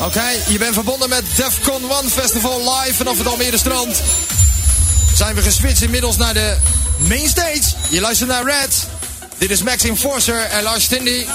Oké, je bent verbonden met Defcon One Festival live vanaf het Almere Strand. Zijn we geswitcht inmiddels naar de main stage. Je luistert naar Red. Dit is Max Enforcer en Lars Tindy.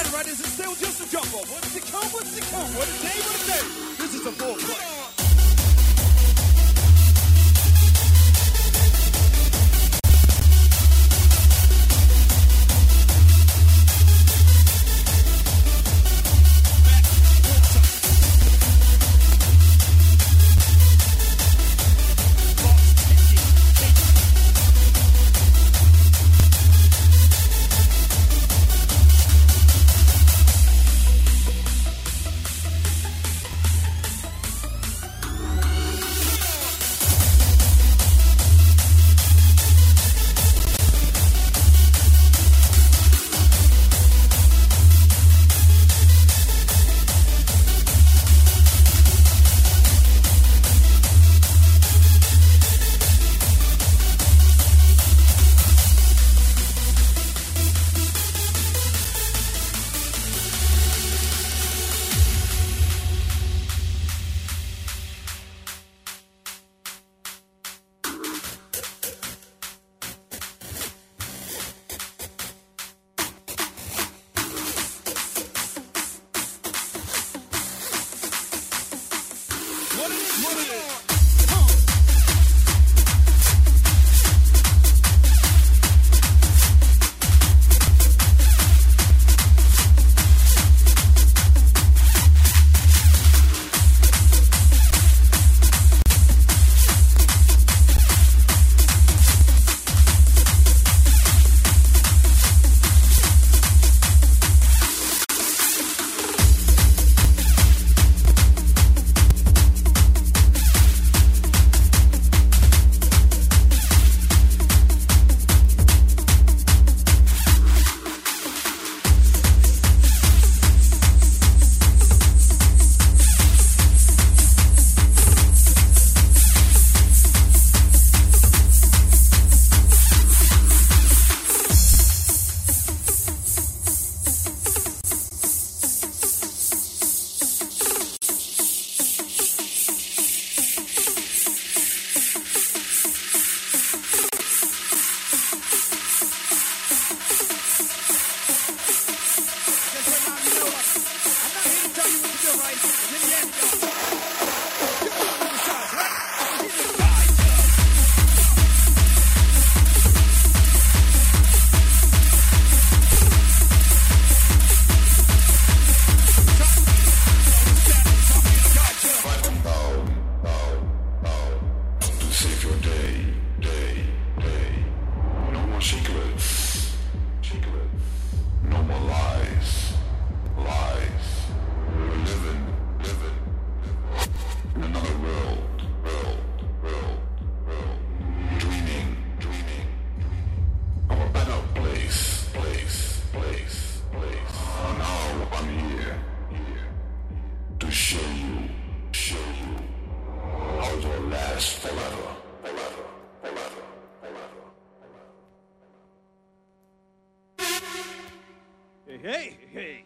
Hey,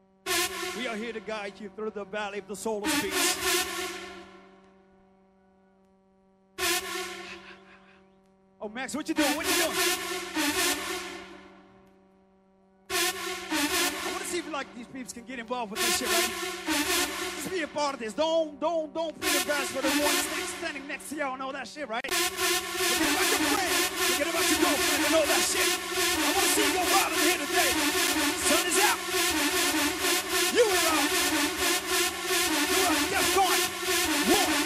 we are here to guide you through the valley of the soul of peace. Oh, Max, what you doing? What you doing? I want to see if like these peeps can get involved with this shit, right? Let's be a part of this. Don't feel embarrassed for the one standing next to y'all and all that shit, right? Forget about your friend. Forget about your girlfriend and all that shit. I want to see you go wild in here today. Sun is out. You are out. You are Defcon One.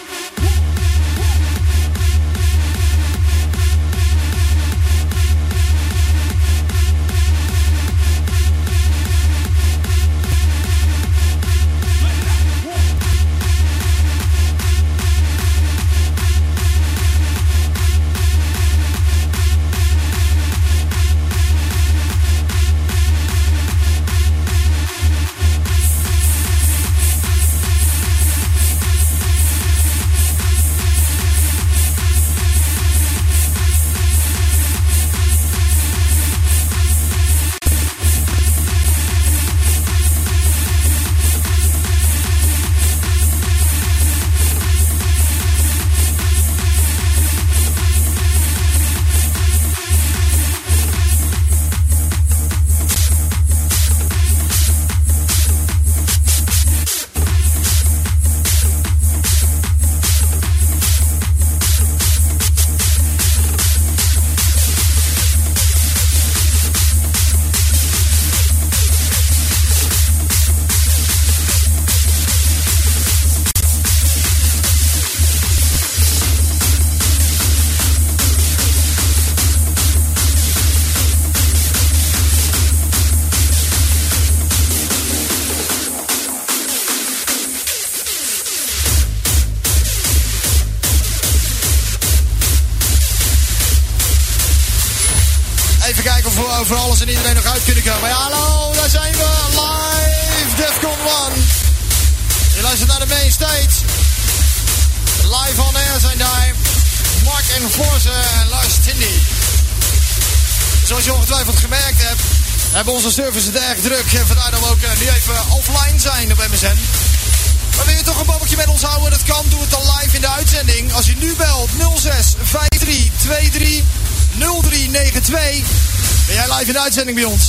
we over alles en iedereen nog uit kunnen komen. Ja, hallo, daar zijn we. Live Defcon 1. Je luistert naar de main stage. Live on air zijn daar Mark Enforcer en Lars Tindy. Zoals je ongetwijfeld gemerkt hebt, hebben onze servers het erg druk. En vandaar dat we ook nu even offline zijn op MSN. Maar wil je toch een babbeltje met ons houden? Dat kan. Doe het dan live in de uitzending. Als je nu belt 06 53 23 0392. Ben jij live in de uitzending bij ons?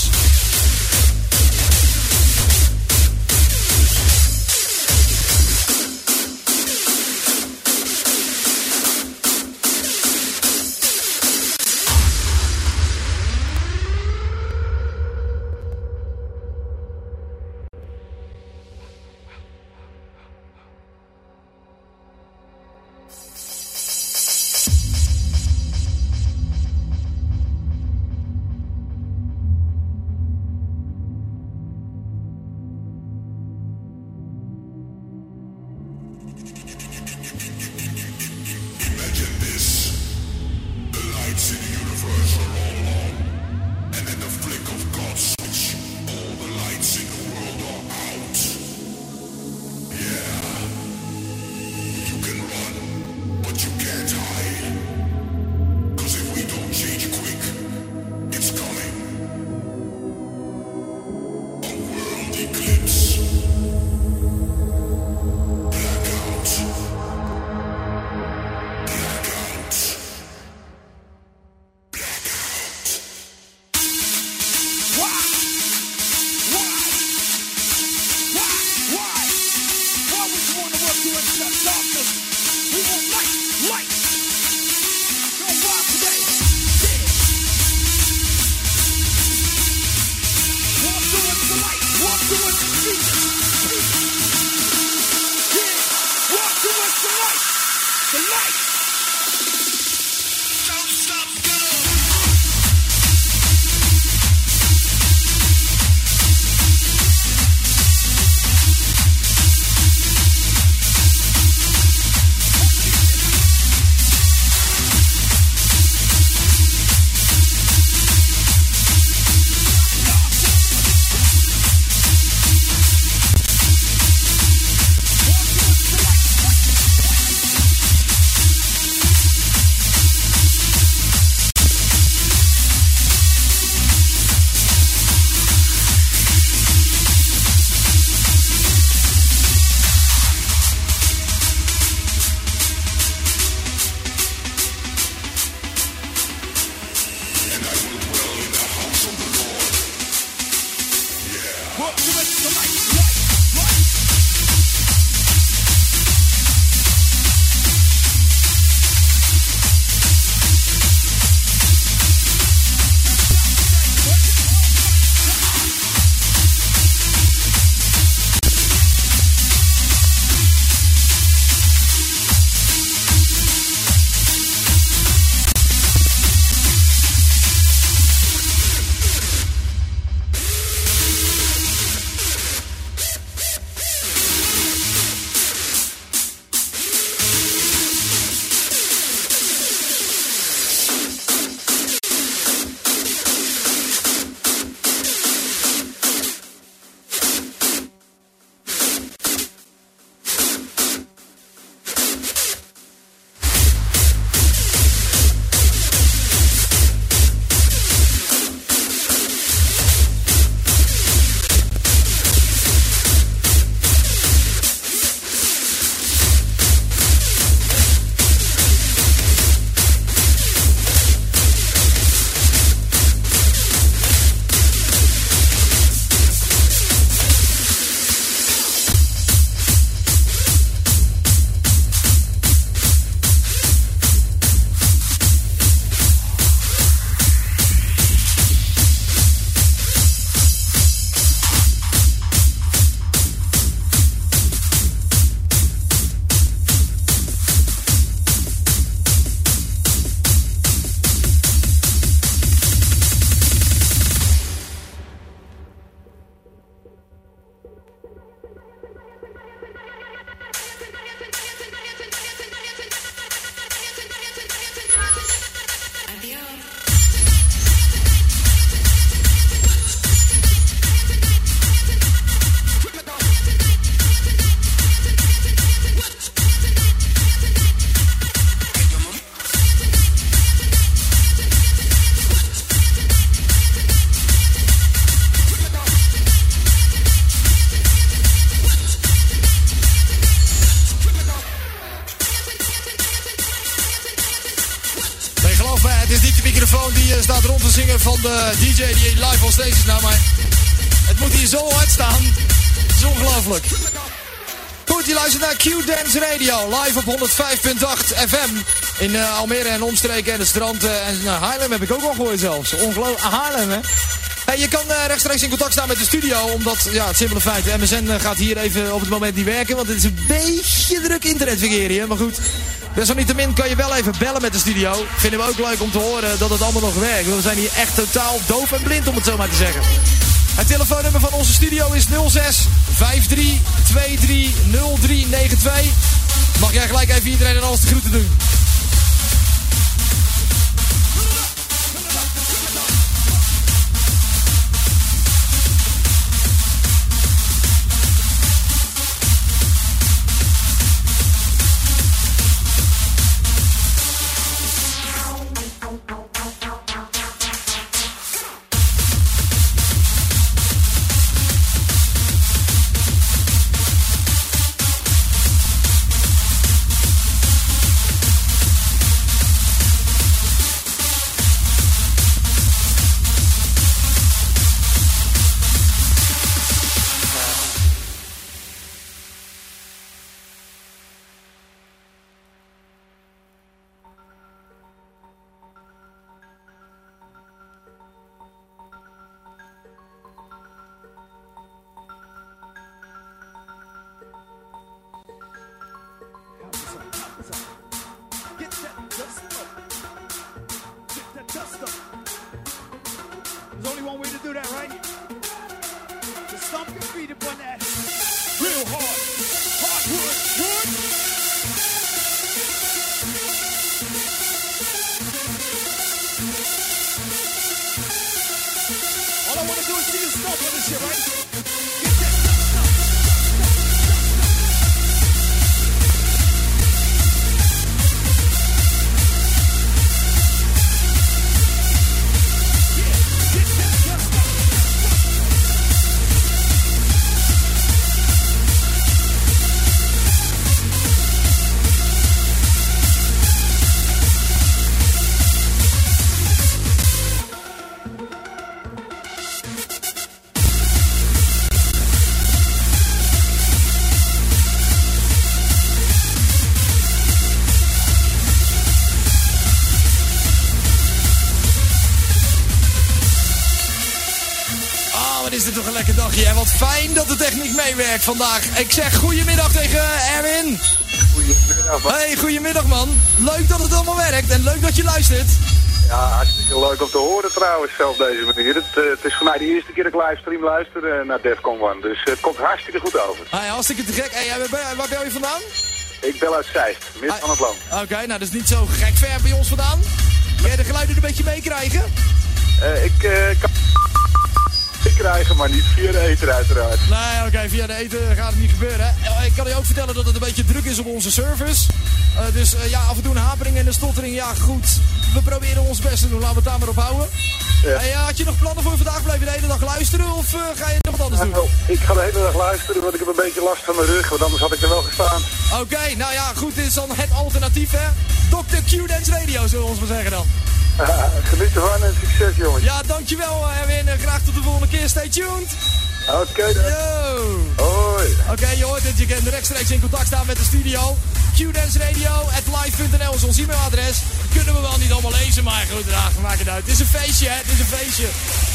staat rond te zingen van de DJ die live on stage is. Nou, maar het moet hier zo hard staan. Het is ongelooflijk. Goed, je luistert naar Q-Dance Radio. Live op 105.8 FM. In Almere en omstreken en het strand. En Haarlem heb ik ook al gehoord zelfs. Ongelooflijk. Haarlem, hè. Hey, je kan rechtstreeks in contact staan met de studio. Omdat, ja, het simpele feit. MSN gaat hier even op het moment niet werken. Want het is een beetje druk internetverkeer hier. Maar goed. Desalniettemin kan je wel even bellen met de studio. Vinden we ook leuk om te horen dat het allemaal nog werkt. Want we zijn hier echt totaal doof en blind, om het zo maar te zeggen. Het telefoonnummer van onze studio is 06 53 23 0392. Mag jij gelijk even iedereen en alles de groeten doen? Is dit toch een lekker dagje. En wat fijn dat de techniek meewerkt vandaag. Ik zeg goedemiddag tegen Erwin. Goedemiddag, man. Hey, goedemiddag, man. Leuk dat het allemaal werkt en leuk dat je luistert. Ja, hartstikke leuk om te horen trouwens, zelf deze manier. Het is voor mij de eerste keer dat ik livestream luister naar Defcon One. Dus het komt hartstikke goed over. Hey, hartstikke te gek. Hey, waar bel je vandaan? Ik bel uit Zeist, midden van het land. Oké, nou dat is niet zo gek ver bij ons vandaan. Kun jij de geluiden een beetje meekrijgen? Ik kan krijgen, maar niet via de ether uiteraard. Nee, oké, via de ether gaat het niet gebeuren. Ik kan je ook vertellen dat het een beetje druk is op onze servers. Dus ja, af en toe een hapering en een stottering. Ja, goed. We proberen ons best te doen. Laten we het daar maar op houden. Ja. Hey, had je nog plannen voor vandaag? Blijf je de hele dag luisteren of ga je nog wat anders doen? Ik ga de hele dag luisteren, want ik heb een beetje last van mijn rug. Want anders had ik er wel gestaan. Oké, nou ja, goed. Dit is dan het alternatief, hè? Dr. Q-Dance Radio, zullen we ons maar zeggen dan. Geniet ervan en succes, jongens. Ja, dankjewel, Erwin. En graag tot de volgende keer. Stay tuned. Oké, dan. Yo. Hoi. Oké, je hoort het. Je kan rechtstreeks in contact staan met de studio. Q-Dance Radio @live.nl is ons e-mailadres. Kunnen we wel niet allemaal lezen, maar goed, we maken het uit. Het is een feestje, hè? Het is een feestje.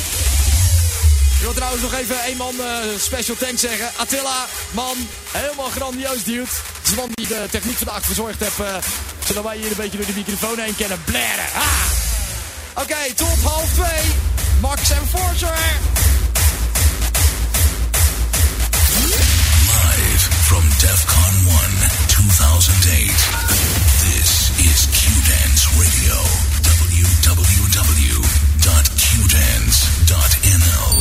Ik wil trouwens nog even één man special thanks zeggen. Attila, man, helemaal grandioos dude. Het is de man die de techniek vandaag verzorgd heeft. Zodat wij hier een beetje door de microfoon heen kunnen blaren. Oké, tot 1:30. Max Enforcer. Live from Defcon 1 2008. This is Q-Dance Radio. www.qdance.nl.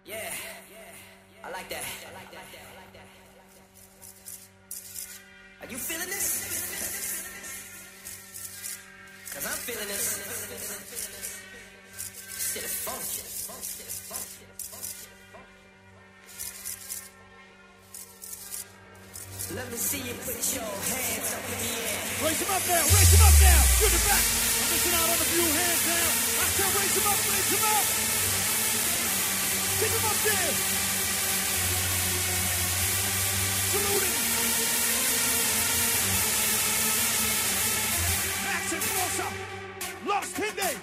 Yeah, I like that. Are you feeling this? Cause I'm feeling this. Shit is funky. Let me see you put your hands up in the air. Raise them up now, raise them up now. To the back. I'm missing out on a few hands now. I said raise them up, raise them up. Keep them up there. Saluting. Max and Closer. Lost Hindi.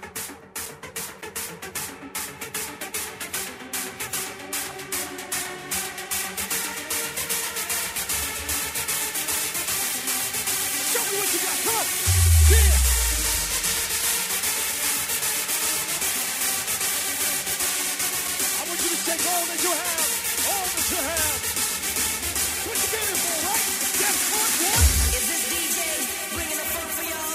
What you got? Come on. Yeah. I want you to take all that you have. All that you have. What you came in for, right? That's part one. Is this DJ bringing the funk for y'all?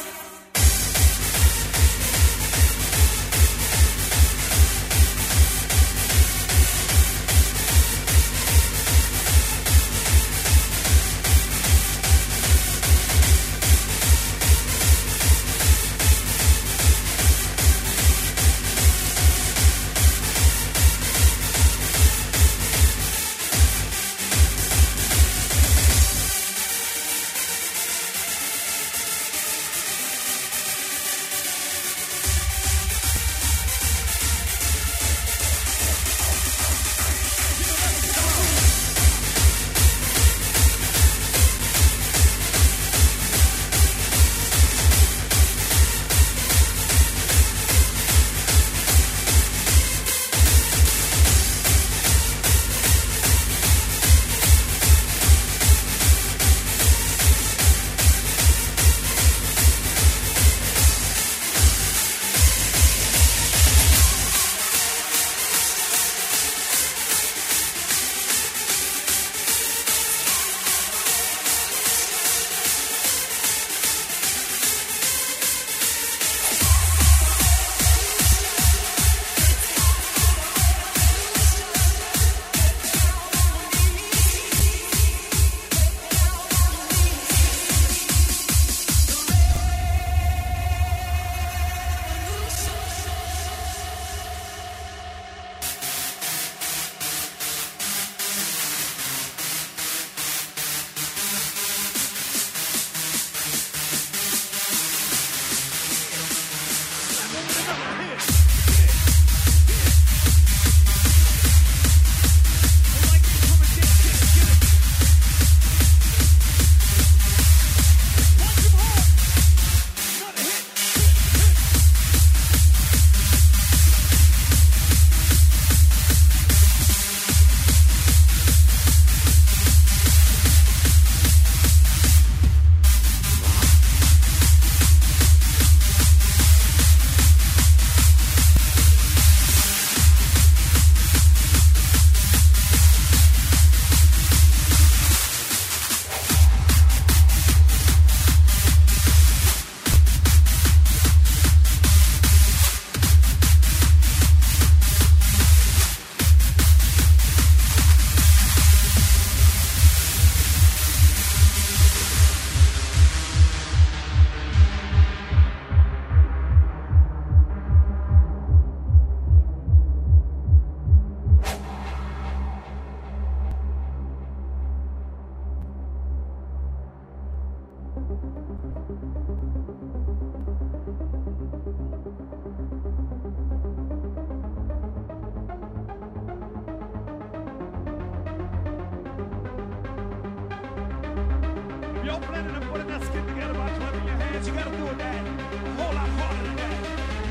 If you're planning on putting that skin together by clapping your hands, you gotta do it that a whole lot harder than that.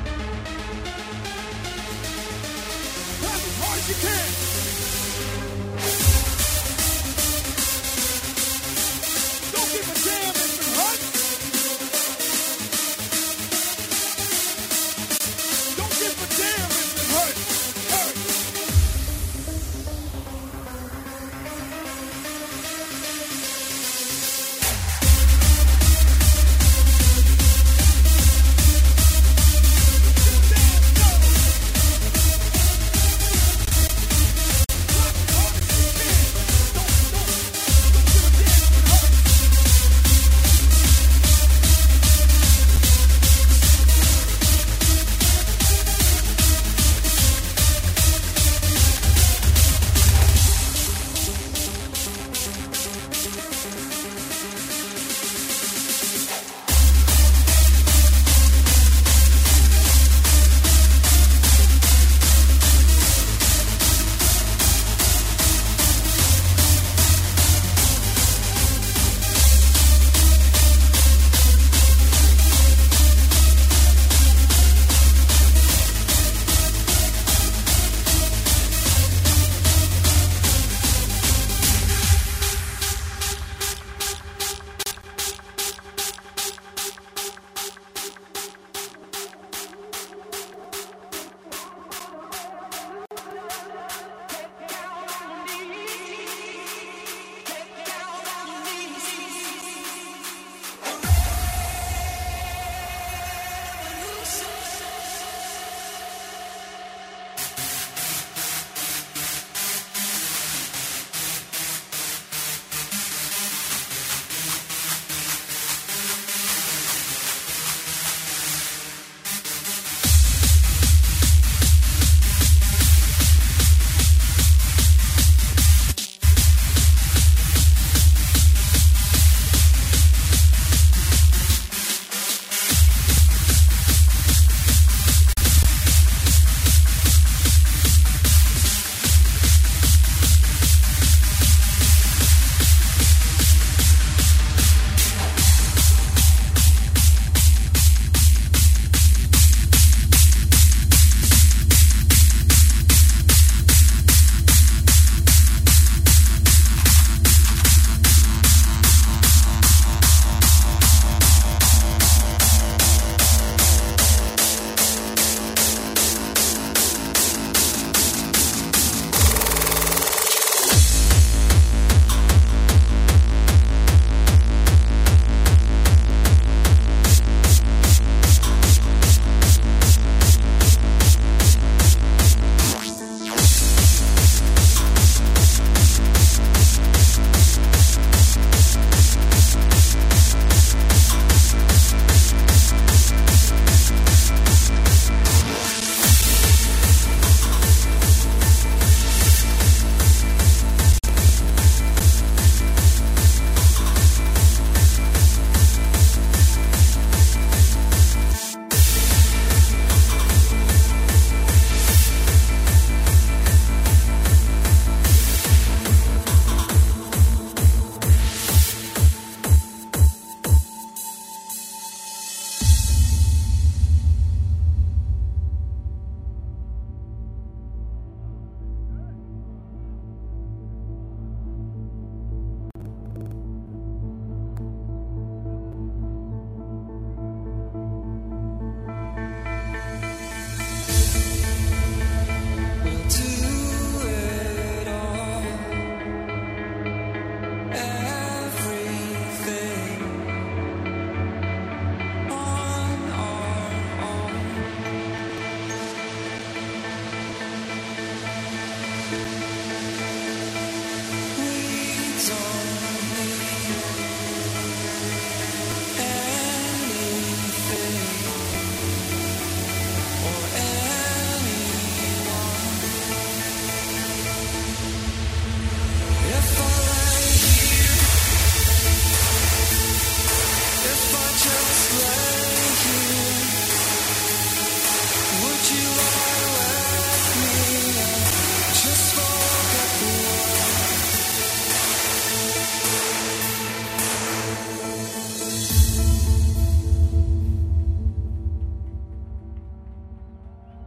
Clap as hard as you can. Don't give a damn if it hurts. Don't give a damn if it hurts.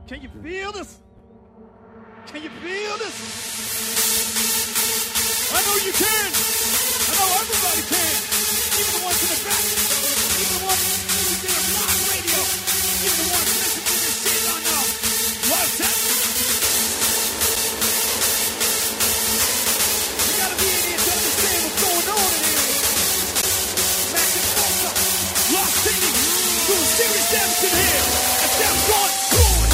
Can you feel this? Can you feel this? I know you can. I know everybody can. Even the ones in the back. Even the ones listening to the live radio. Even the ones listening to this shit on live tech. You gotta be in here to understand what's going on in here. Max and Forza, Lost City, doing serious damage in here. And DEFCON 1.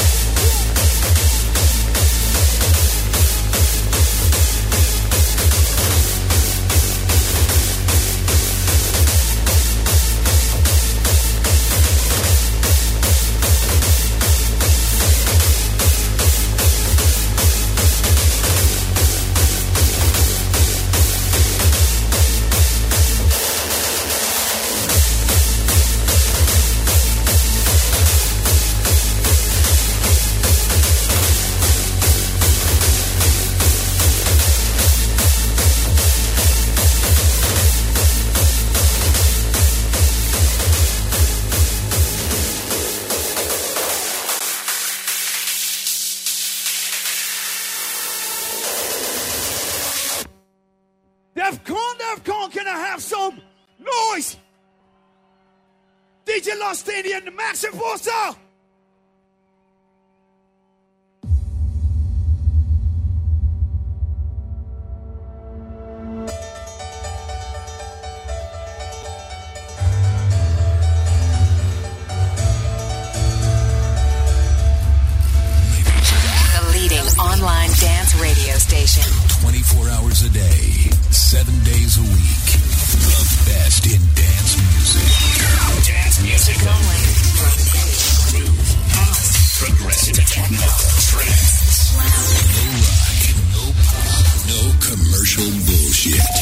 DEFCON, can I have some noise? DJ Lost City and the Max Enforcer. The leading online dance radio station. 24 hours a day, 7 days a week. The best in dance music. Dance music only. From house, progressive techno, trance, no rock, no pop, no commercial bullshit.